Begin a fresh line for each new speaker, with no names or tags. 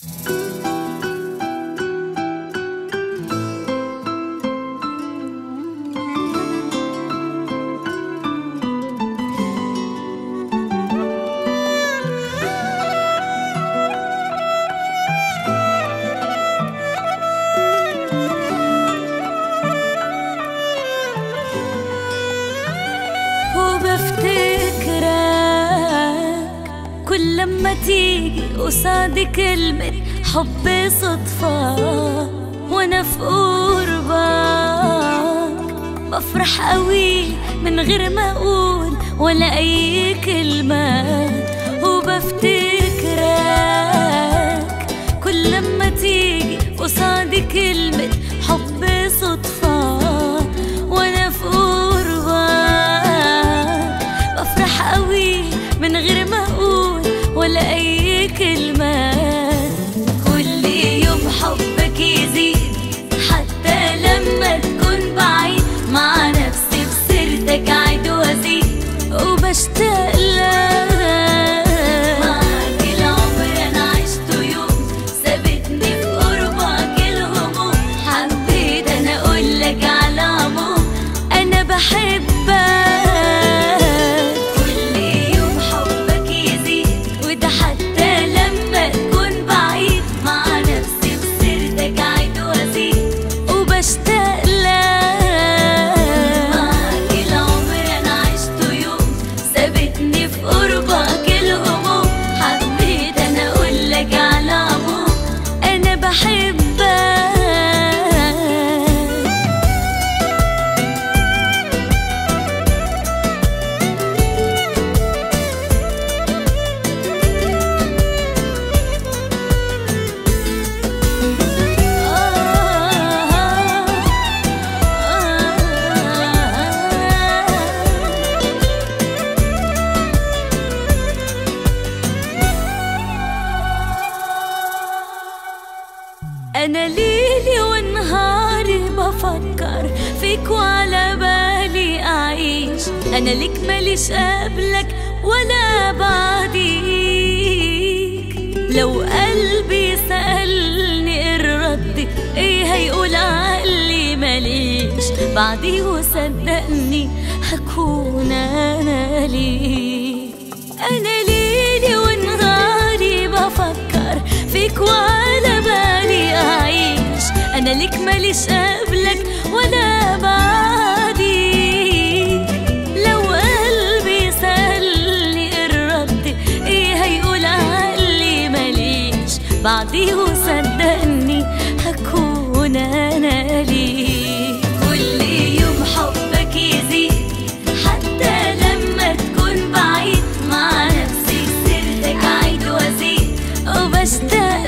كل لما تيجي قصادي كلمة حب صدفة وانا في قربك بفرح قوي من غير ما اقول ولا اي كلمة. وبفتكرك كل لما تيجي قصادي كلمة حب صدفة وانا في قربك بفرح قوي من غير ما اقول ولا اي كلمة. كل يوم حبك يزيد حتى لما تكون بعيد، مع نفسي بسيرتك عيد وازيد وبشتاق لك. معاك العمر انا عشته يوم سابتني في قربك الهموم، حبيت انا اقولك على عموم انا بحبك. أنا ليلي ونهاري بفكر فيك وعلى بالي أعيش، أنا ليك ماليش قبلك ولا بعديك. لو قلبي سألني الرد إيه هيقول عقلي ماليش بعدي، وصدقني هكون أنا ليك. أنا ليلي ونهاري بفكر فيك وعلى بالي أعيش، أنا ليك ماليش قبلك ولا بعديك. لو قلبي سألني الرد إيه هيقول عقلي ماليش بعدي، وصدقني هكون أنا ليك. كل يوم حبك يزيد حتى لما تكون بعيد، مع نفسي سيرتك عيد وازيد وبشتاق